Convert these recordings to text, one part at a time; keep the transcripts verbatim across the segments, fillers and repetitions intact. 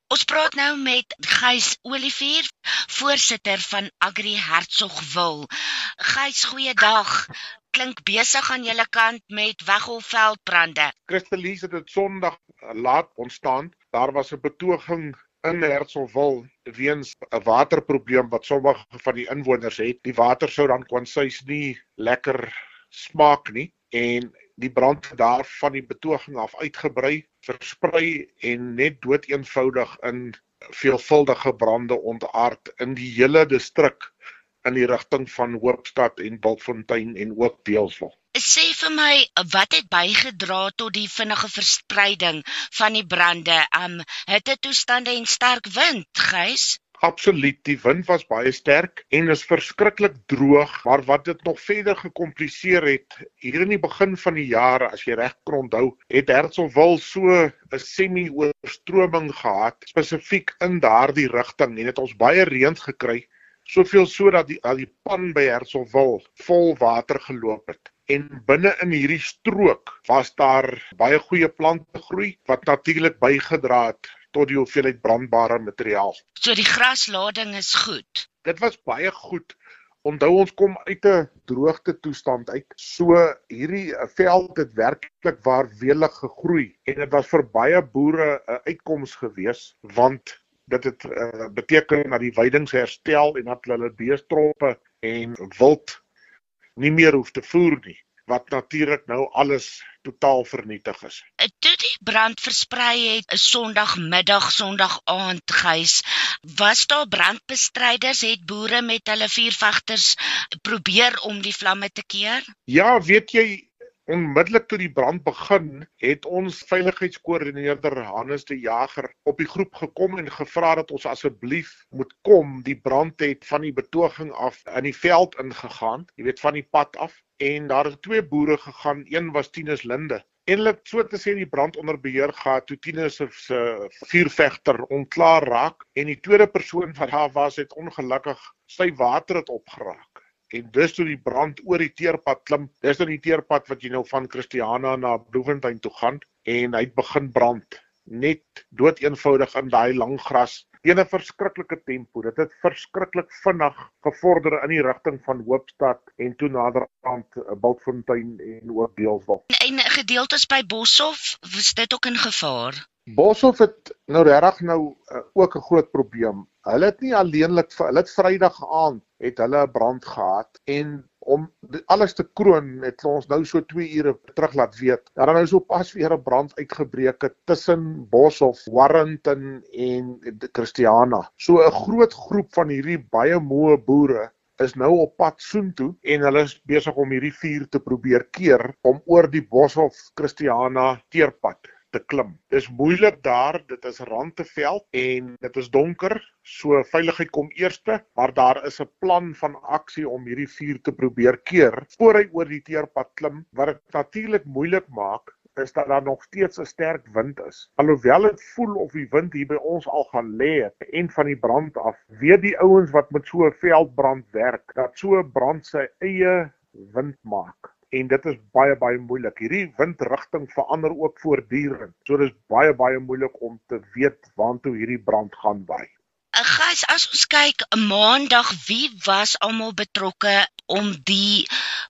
Ons praat nou met Gys Olivier, voorsitter van Agri Hertsgwil. Gys, goeiedag. Klink besig aan julle kant met Wegholveldbrande. Christelies het dit Sondag laat ontstaan. Daar was 'n betoging in Hertsgwil weens 'n waterprobleem wat sommige van die inwoners het. Die water sou dan kwansuis nie lekker smaak nie en die brand het daar van die betoging af uitgebrei, versprei en net doeteenvoudig in veelvuldige brande ontaard in die hele distrik in die rigting van Hoopstad en Bultfontein en ook Deelswil. Sê vir my, wat het bygedra tot die vinnige verspreiding van die brande? Um, hittetoestande en sterk wind, Gys? Absoluut, die wind was baie sterk en is verskriklik droog, maar wat dit nog verder gekompliseer het, hier in die begin van die jaar, as jy reg kon onthou, het Hertsgwil so 'n semi-oorstroming gehad, spesifiek in daardie rigting, en het ons baie reën gekry, soveel so dat die, die pan by Hertsgwil vol water geloop het. En binne in hierdie strook was daar baie goeie plante groei, wat natuurlik bygedra het tot die hoeveelheid brandbare materiaal. So die graslading is goed? Dit was baie goed. Onthou, ons kom uit 'n droogte toestand uit. So hierdie veld het werklik waar welig gegroei. En dit was vir baie boere 'n uitkoms gewees, want dit het uh, beteken dat die weidings herstel en dat hulle beestroppe en wild nie meer hoef te voer nie, wat natuurlik nou alles totaal vernietig is. Toe die brand versprei het, Sondagmiddag, Sondag aand, Gys, was daar brandbestryders, het boere met hulle vuurvegters probeer om die vlamme te keer? Ja, weet jy, onmiddellik toe die brand begin, het ons veiligheidskoördineerder Hannes de Jager op die groep gekom en gevra dat ons asseblief moet kom. Die brand het van die betoging af in die veld ingegaan, jy weet, van die pad af, en daar het twee boere gegaan, een was Tinus Linde. En hulle het so te sê die brand onder beheer gehad, toe Tinus se vuurvegter ontklaar raak, en die tweede persoon wat daar was, het ongelukkig sy water het opgeraak. En dis toe die brand oor die teerpad klim, dis dan die teerpad wat jy nou van Christiana na Bloemfontein toe gaan, en hy het begin brand, net doeteenvoudig in daai lang gras, in 'n verskriklike tempo. Dit het verskriklik vinnig gevorder in die rigting van Hoopstad en toe naderhand Bultfontein en ook Deelswil. En, en gedeeltes by Boshoff, was dit ook in gevaar? Boshoff het nou regtig nou uh, ook 'n groot probleem. Hulle het nie alleenlik, hulle het Vrydag aand het hulle 'n brand gehad, en om alles te kroon het ons nou so twee ure terug laat weet, dat nou so pas weer 'n brand uitgebreek het tussen Boshoff, Warrington en Christiana. So 'n groot groep van hierdie baie moe boere is nou op pad soontoe en hulle is besig om hierdie vuur te probeer keer om oor die Boshoff Christiana teerpad te klim. Dis moeilik daar, dit is randteveld en dit is donker, so veiligheid kom eerste, maar daar is 'n plan van aksie om hierdie vuur te probeer keer voor hy oor die teerpad klim. Wat dit natuurlik moeilik maak, is dat daar nog steeds 'n sterk wind is. Alhoewel dit voel of die wind hier by ons al gaan lê het en van die brand af, weet die ouens wat met so 'n veldbrand werk, dat so 'n brand sy eie wind maak. En dit is baie, baie moeilik. Hierdie windrigting verander ook voortdurend. So dit is baie, baie moeilik om te weet waantoe hierdie brand gaan waai. Gys, as ons kyk, Maandag, wie was almal betrokke om die,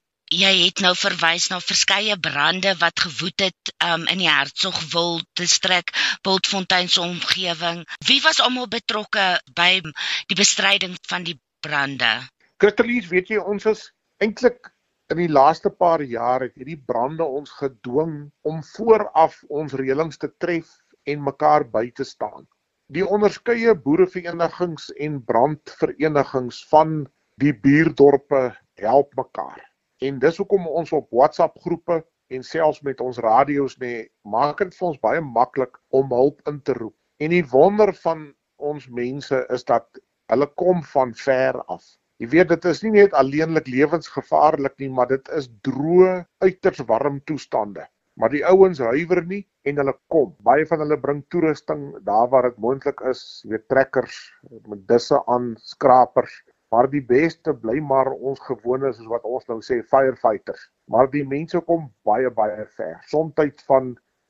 jy het nou verwys na verskeie brande wat gewoed het um, in die Hertsgwil distrik, Bultfontein se omgewing. Wie was almal betrokke by die bestryding van die brande? Christelies, weet jy, ons is eintlik in die laaste paar jaar het hierdie brande ons gedwing om vooraf ons reëlings te tref en mekaar by te staan. Die onderskeie boereverenigings en brandverenigings van die buurdorpe help mekaar. En dis hoekom ons op WhatsApp groepe en selfs met ons radio's nee, maak dit vir ons baie maklik om hulp in te roep. En die wonder van ons mense is dat hulle kom van ver af. Jy weet, dit is nie net alleenlik lewensgevaarlik nie, maar dit is droë, uiters warm toestande. Maar die ouens huiwer nie en hulle kom. Baie van hulle bring toerusting daar waar dit moontlik is, weet trekkers, met disse aan, skrapers. Maar die beste bly maar ons gewone, soos wat ons nou sê, firefighters. Maar die mense kom baie, baie ver. Somtyd van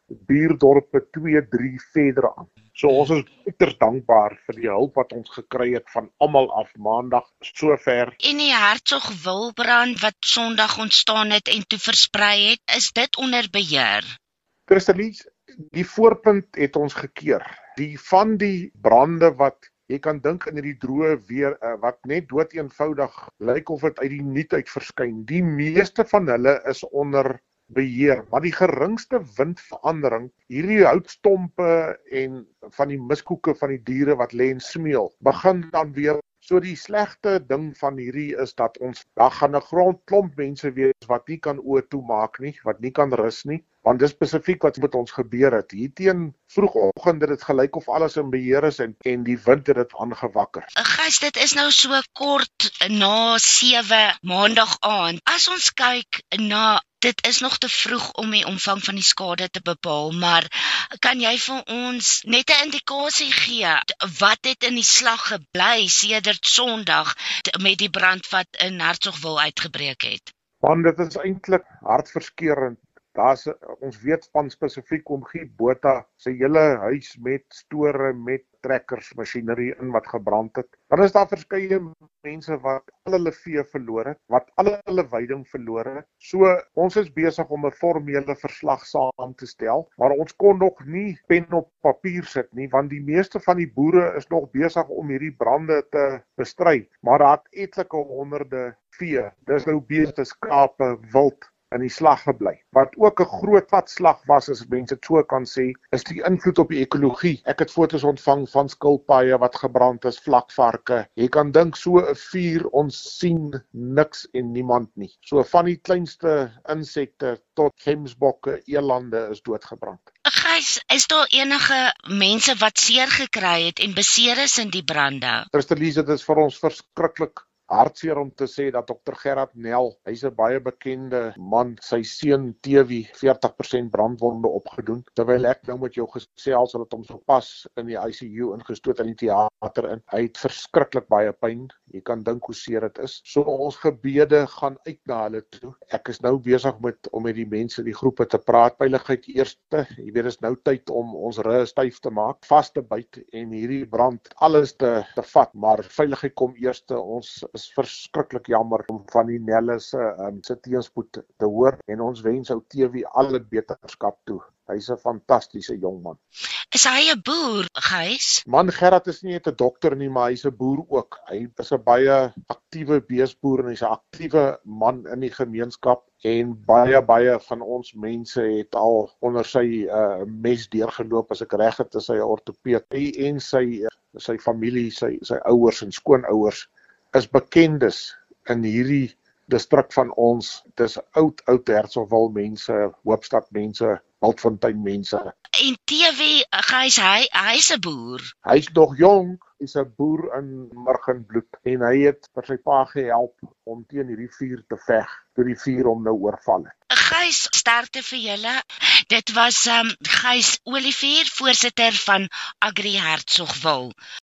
buurdorpe twee, drie verder aan. So ons is uiters dankbaar vir die hulp wat ons gekry het van almal af maandag sover. En die Hertzogwilbrand wat Sondag ontstaan het en toe versprei het, is dit onder beheer? Christelies, die voorpunt het ons gekeer. Die van die brande wat jy kan dink in hierdie droë weer, uh, wat net dood eenvoudig lyk of dit uit die niet uit verskyn. Die meeste van hulle is onder beheer, maar die geringste windverandering, hierdie houtstompe en van die miskoeke van die diere wat lê en smeel, begin dan weer. So die slegte ding van hierdie is dat ons, daar gaan 'n grondklomp mense wees wat nie kan oë toemaak nie, wat nie kan rus nie, want dis spesifiek wat met ons gebeur het. Hier teen vroegoggend het dit gelyk of alles in beheer is en, en die wind het dit aangewakker. Gys, dit is nou so kort na sewe maandag aand. As ons kyk na, dit is nog te vroeg om die omvang van die skade te bepaal, maar kan jy vir ons net 'n indikasie gee, wat het in die slag gebly sedert Sondag met die brand wat in Hertzogwil uitgebreek het? Want dit is eintlik hartverskeurend. Daar's, ons weet van spesifiek om Giet Botha sy hele huis met store, met trekkers, masjinerie in wat gebrand het. Dan is daar verskeie mense wat al hulle vee verloor het, wat al hulle veiding verloor het. So ons is besig om 'n formele verslag saam te stel, maar ons kon nog nie pen op papier sit nie, want die meeste van die boere is nog besig om hierdie brande te bestry. Maar daar het etlike honderde vee, dis nou beeste, skape, wild in die slag gebly. Wat ook 'n groot vatslag was, as mense dit so kan sê, is die invloed op die ekologie. Ek het foto's ontvang van skilpaaie wat gebrand is, vlakvarke. Jy kan dink so 'n vuur, ons sien niks en niemand nie. So van die kleinste insekte tot gemsbokke, elande is doodgebrand. Gys, is daar enige mense wat seer gekry het en beseer is in die brande? Christelise, dit is vir ons verskriklik hartseer om te sê dat dokter Gerard Nel, hy's 'n baie bekende man, sy seun Tewie, veertig persent brandwonde opgedoen, terwyl ek nou met jou gesels, hulle het hom so pas in die I C U ingestoot in die teater in. Hy het verskriklik baie pyn, jy kan dink hoe seer dit is. So ons gebede gaan uit na hulle toe. Ek is nou besig met, om met die mense, die groepe te praat, veiligheid eerste, jy weet, is nou tyd om ons rug styf te maak, vas te byt en hierdie brand alles te, te vat, maar veiligheid kom eerste. Ons is verskriklik jammer om van die Nelle se um, se teenspoed te hoor en ons wens ou Tewie alle beterskap toe. Hy's 'n fantastiese jong man. Is hy 'n boer, Gys? Man Gerard is nie net 'n dokter nie, maar hy's 'n boer ook. Hy is 'n baie aktiewe beesboer en hy's 'n aktiewe man in die gemeenskap en baie baie van ons mense het al onder sy uh, mes deurgeloop, as ek reg het, is hy 'n ortopeed. Hy en sy sy familie, sy sy ouers en skoonouers is bekendes in hierdie distrik van ons. Dis oud, oud Hertzogwil mense, Hoopstad mense, Wildfontein mense. En Tewie, Gys, hy, hy's 'n boer. Hy's nog jong, hy's 'n boer in murg en bloed. En hy het vir sy pa gehelp om teen hierdie vuur te veg, toe die vuur hom nou oorval het. Gys, sterkte vir julle. Dit was um, Gys Olivier, voorsitter van Agri Hertzogwil.